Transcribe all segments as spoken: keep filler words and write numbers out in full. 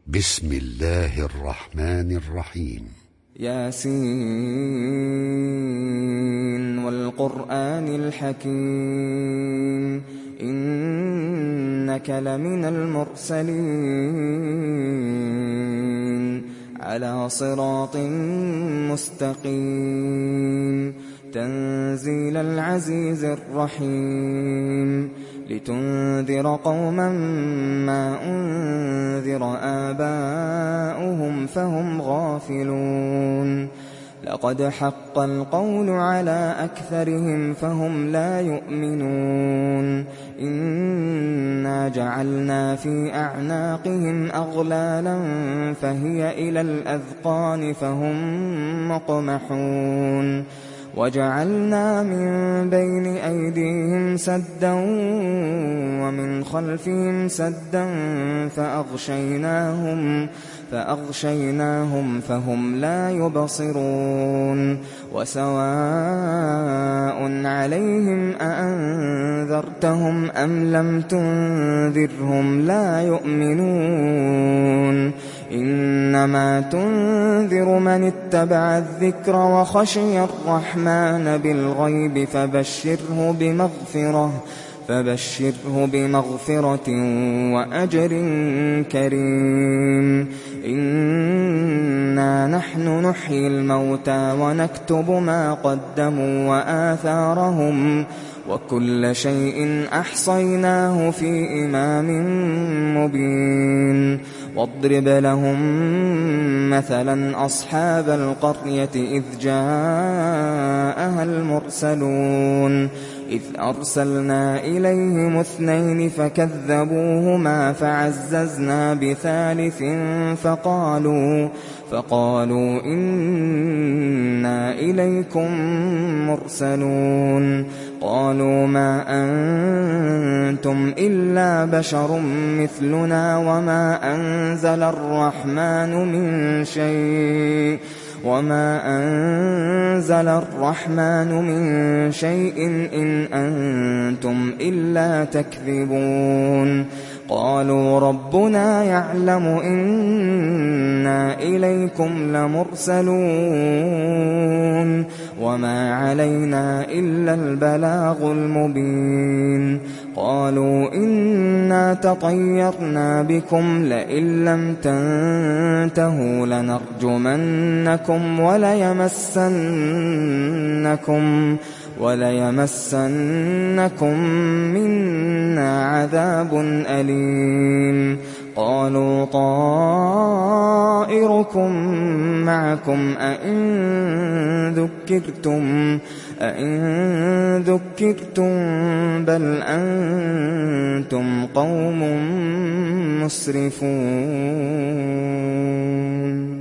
بسم الله الرحمن الرحيم. ياسين والقرآن الحكيم إنك لمن المرسلين على صراط مستقيم تنزيل العزيز الرحيم لتنذر قوما ما أنذر آباؤهم فهم غافلون لقد حق القول على أكثرهم فهم لا يؤمنون إنا جعلنا في أعناقهم أغلالا فهي إلى الأذقان فهم مقمحون وجعلنا من بين أيديهم سدا ومن خلفهم سدا فأغشيناهم فأغشيناهم فهم لا يبصرون وسواء عليهم أأنذرتهم أم لم تنذرهم لا يؤمنون إنما تنذر من اتبع الذكر وخشي الرحمن بالغيب فبشره بمغفرة فبشره بمغفرة وأجر كريم إنا نحن نحيي الموتى ونكتب ما قدموا وآثارهم وكل شيء أحصيناه في إمام مبين واضرب لهم مثلا أصحاب القرية إذ جاءها المرسلون إذ أرسلنا إليهم اثنين فكذبوهما فعززنا بثالث فقالوا فقالوا إنا إليكم مرسلون قالوا ما أنتم إلا بشر مثلنا وما أنزل الرحمن من شيء وما أنزل الرحمن من شيء إن أنتم إلا تكذبون قالوا ربنا يعلم إنا إليكم لمرسلون وما علينا إلا البلاغ المبين قالوا إنا تطيرنا بكم لئن لم تنتهوا لنرجمنكم وليمسنكم وليمسنكم منا عذاب أليم قالوا طائركم معكم أئن ذكرتم أئن ذكرتم بل أنتم قوم مسرفون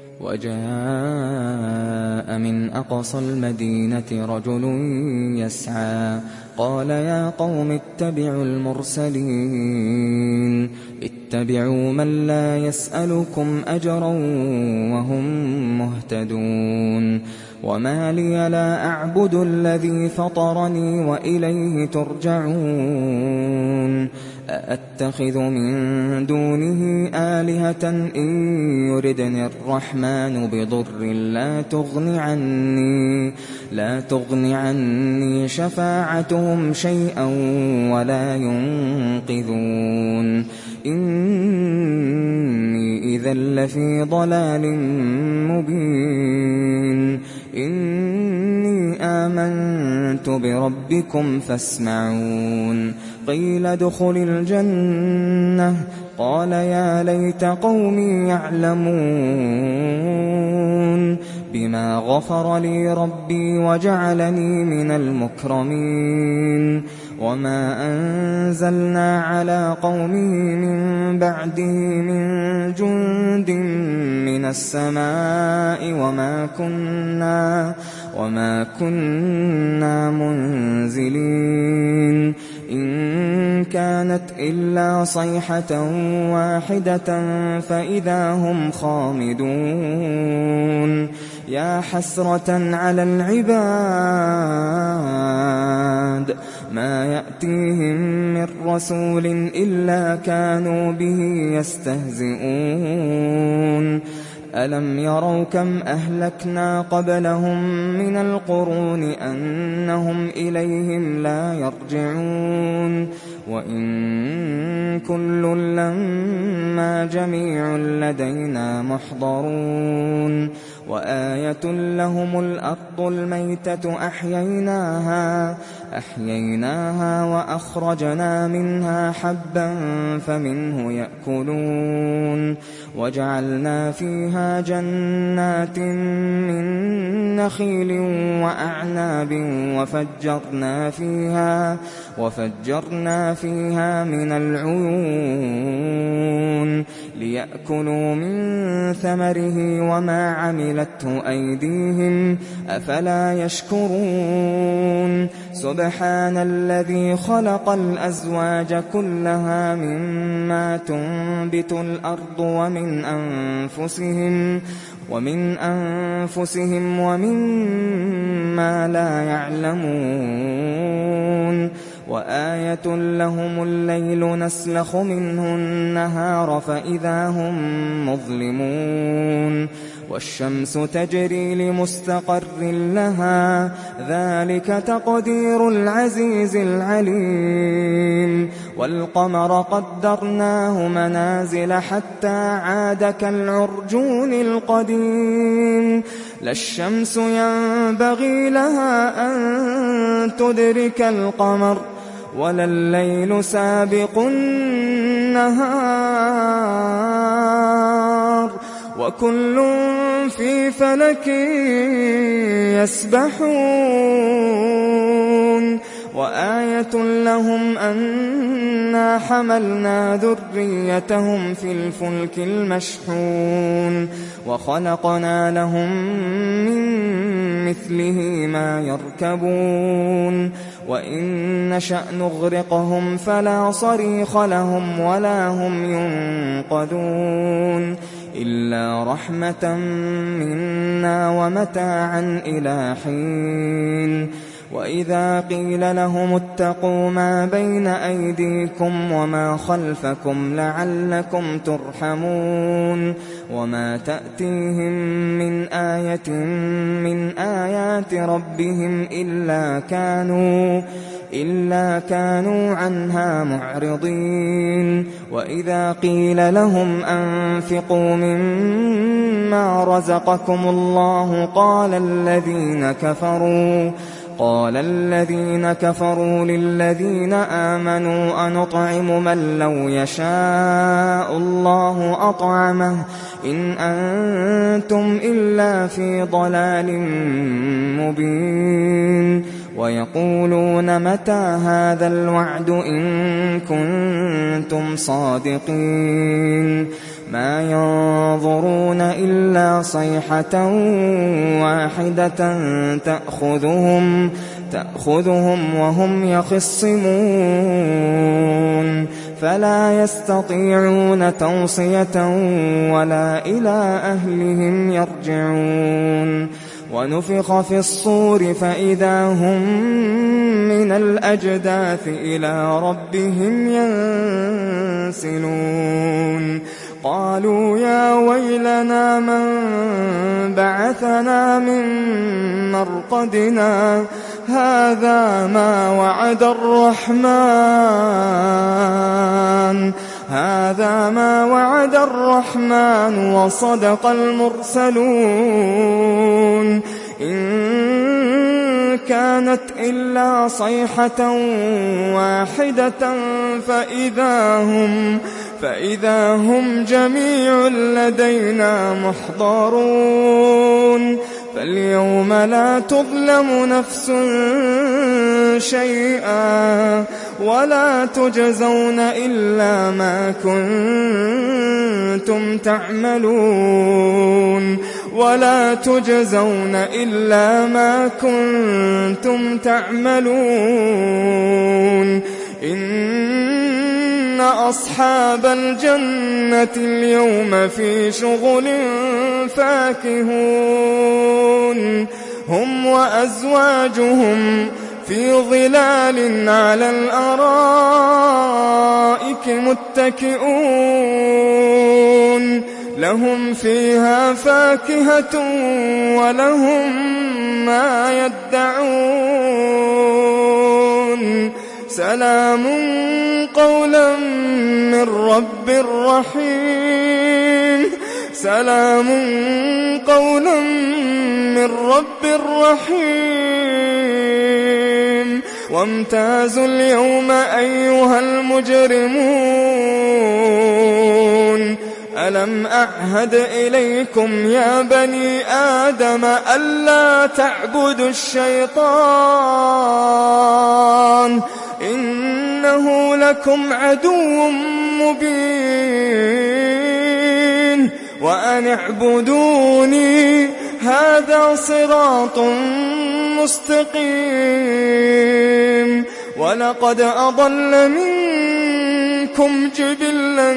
وجاء من أقصى المدينة رجل يسعى قال يا قوم اتبعوا المرسلين اتبعوا من لا يسألكم أجرا وهم مهتدون وما لي لا أعبد الذي فطرني وإليه ترجعون أأتخذ من دونه آلهة إن يردني الرحمن بضر لا تغن عني لا تغن عني شفاعتهم شيئا ولا ينقذون إني إذا لفي ضلال مبين إني آمنت بربكم فاسمعون قيل ادخل الجنة قال يا ليت قومي يعلمون بما غفر لي ربي وجعلني من المكرمين وما أنزلنا على قومه من بعده من جند من السماء وما كنا وما كنا منزلين إن كانت إلا صيحة واحدة فإذا هم خامدون يا حسرة على العباد ما يأتيهم من رسول إلا كانوا به يستهزئون ألم يروا كم أهلكنا قبلهم من القرون أنهم إليهم لا يرجعون وإن كل لما جميع لدينا محضرون وآية لهم الأرض الميتة أحييناها أحييناها وأخرجنا منها حبا فمنه يأكلون وجعلنا فيها جنات من نخيل وأعناب وفجرنا فيها وفجرنا فيها من العيون ليأكلوا من ثمره وما عملته أيديهم أفلا يشكرون سبحان الذي خلق الأزواج كلها مما تنبت الأرض ومن أنفسهم ومن أنفسهم ومما لا يعلمون وآية لهم الليل نسلخ منه النهار فإذا هم مظلمون والشمس تجري لمستقر لها ذلك تقدير العزيز العليم والقمر قدرناه منازل حتى عاد كالعرجون القديم لا الشمس ينبغي لها أن تدرك القمر ولا الليل سابق النهار وكل في فلك يسبحون وآية لهم أنا حملنا ذريتهم في الفلك المشحون وخلقنا لهم من مثله ما يركبون وإن نشأ نغرقهم فلا صريخ لهم ولا هم ينقذون إلا رحمة منا ومتاعا إلى حين وإذا قيل لهم اتقوا ما بين أيديكم وما خلفكم لعلكم ترحمون وما تأتيهم من آية من آيات ربهم إلا كانوا إلا كانوا عنها معرضين وإذا قيل لهم أنفقوا مما رزقكم الله قال الذين كفروا قال الذين كفروا للذين آمنوا أنطعم من لو يشاء الله أطعمه إن أنتم إلا في ضلال مبين ويقولون متى هذا الوعد إن كنتم صادقين ما ينظرون إلا صيحة واحدة تأخذهم تأخذهم وهم يخصمون فلا يستطيعون توصية ولا إلى أهلهم يرجعون ونفخ في الصور فإذا هم من الأجداث إلى ربهم ينسلون قالوا يا ويلنا من بعثنا من مرقدنا هذا ما وعد الرحمن هذا ما وعد الرحمن وصدق المرسلون إن كانت إلا صيحة واحدة فإذا هم فإذا هم جميع لدينا محضرون فاليوم لا تظلم نفس شيئا ولا تجزون إلا ما كنتم تعملون ولا تجزون إلا ما كنتم تعملون إن إن أصحاب الجنة اليوم في شغل فاكهون هم وأزواجهم في ظلال على الأرائك متكئون لهم فيها فاكهة ولهم ما يدعون سلام قولا من رب رحيم سلام قولا من رب رحيم وامتازوا اليوم أيها المجرمون ألم أعهد إليكم يا بني آدم ألا تعبدوا الشيطان إنه لكم عدو مبين وأن اعبدوني هذا صراط مستقيم ولقد أضل منكم جبلا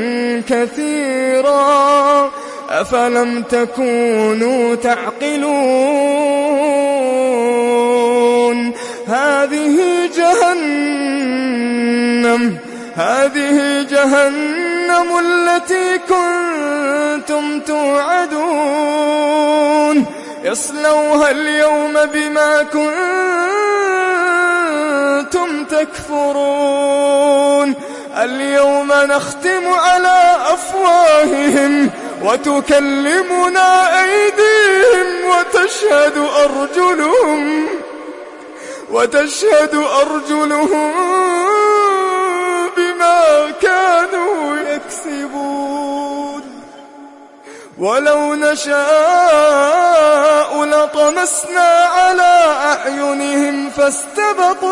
كثيرا أفلم تكونوا تعقلون هذه جهنم هذه جهنم التي كنتم توعدون اصلوها اليوم بما كنتم تكفرون اليوم نختم على أفواههم وتكلمنا أيديهم وتشهد أرجلهم وتشهد أرجلهم بما كانوا يكسبون ولو نشاء لطمسنا على أعينهم فاستبقوا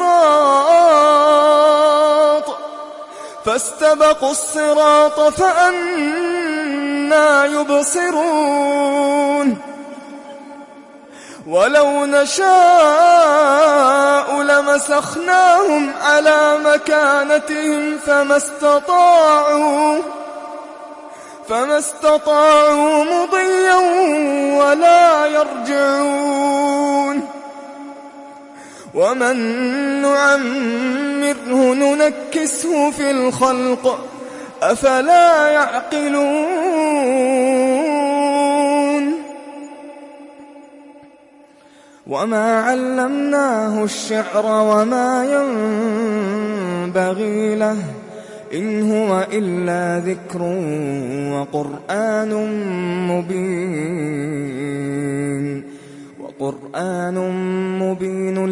الصراط فاستبقوا الصراط فأنى يبصرون ولو نشاء لمسخناهم على مكانتهم فما استطاعوا فما استطاعوا مضيا ولا يرجعون ومن نعمره ننكسه في الخلق أفلا يعقلون وما علمناه الشعر وما ينبغي له إن هو إلا ذكر وقرآن مبين وقرآن مبين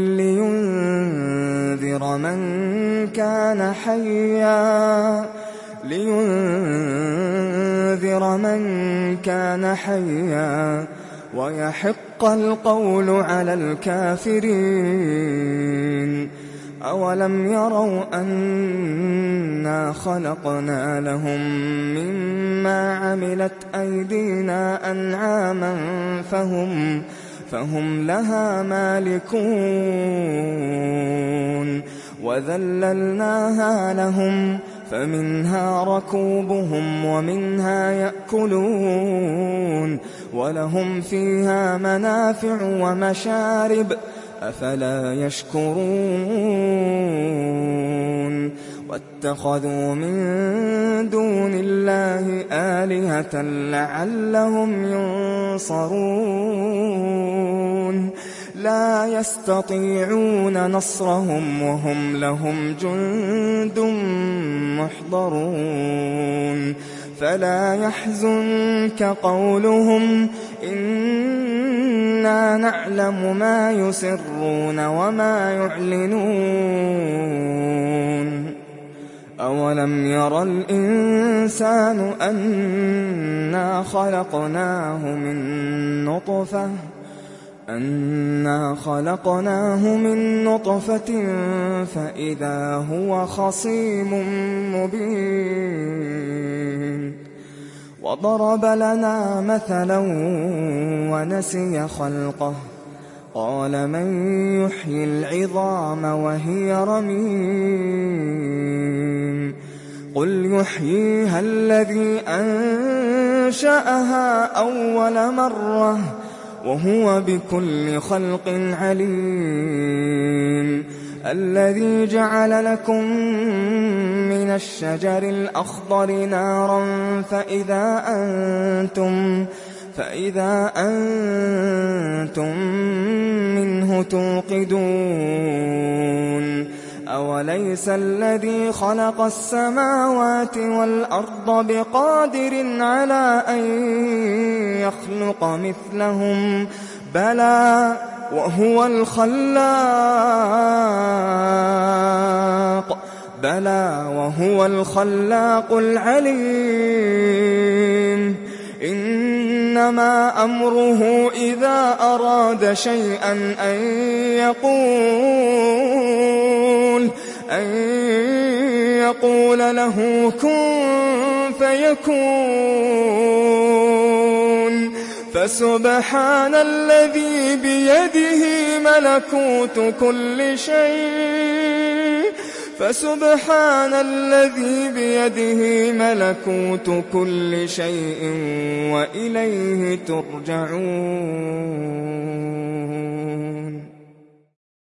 لينذر من كان حيا لينذر من كان حيا ويحق القول على الكافرين أولم يروا أنا خلقنا لهم مما عملت أيدينا أنعاما فهم فهم لها مالكون وذللناها لهم فمنها ركوبهم ومنها يأكلون ولهم فيها منافع ومشارب أفلا يشكرون واتخذوا من دون الله آلهة لعلهم ينصرون لا يستطيعون نصرهم وهم لهم جند محضرون فلا يحزنك قولهم إنا نعلم ما يسرون وما يعلنون أولم يرى الإنسان أنا خلقناه من نطفة أنا خلقناه من نطفة فإذا هو خصيم مبين وضرب لنا مثلا ونسي خلقه قال من يحيي العظام وهي رميم قل يحييها الذي أنشأها أول مرة وهو بكل خلق عليم الذي جعل لكم من الشجر الأخضر نارا فإذا أنتم فإذا أنتم منه توقدون أوليس الذي خلق السماوات والأرض بقادر على أن يخلق مثلهم بلى وهو الخلاق بلى وهو الخلاق العليم إنما أمره إذا أراد شيئا أن يقول أن يقول له كن فيكون فسبحان الذي بيده ملكوت كل شيء فسبحان الذي بيده ملكوت كل شيء وإليه ترجعون.